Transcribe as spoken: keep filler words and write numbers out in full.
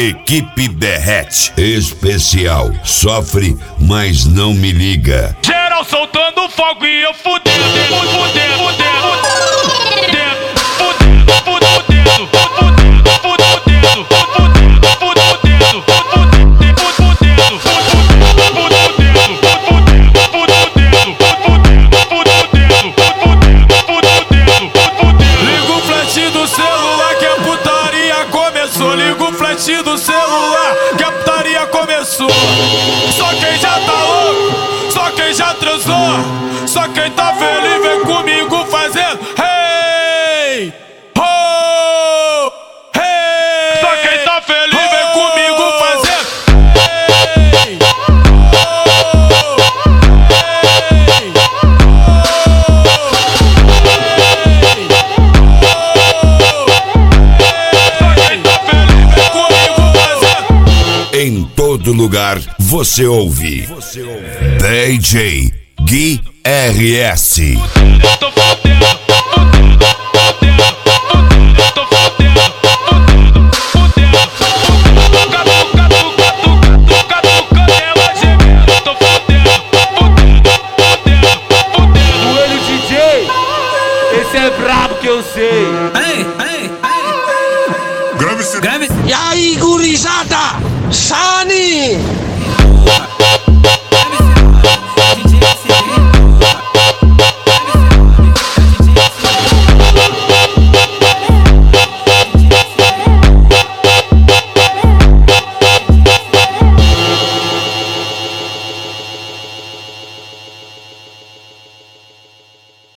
Equipe Derrete. Especial. Sofre, mas não me liga. Geral soltando fogo e eu fudendo, fudendo, fudendo, fudendo, fudendo, fudendo, fudendo, fudendo, liga o flash do celular que a putaria começou. Liga o flash do celular que a putaria começou. Só quem já tá louco, só quem já transou, só quem tá feliz vem comigo fazendo hey, ho, hey. Só quem tá feliz vem comigo fazendo hey, Em todo lugar você ouve, você ouve. D J Gui R S. Tô fudendo, fudendo, fudendo, fudendo, tô fudendo, fudendo, fudendo, fudendo, catu, catu, catu, catu, ela gemendo. Tô fudendo, fudendo, fudendo, fudendo. Coelho D J, esse é brabo que eu sei. Ei, ei, ei. Grave-se. Grave-se. E aí, gurizada? Sani!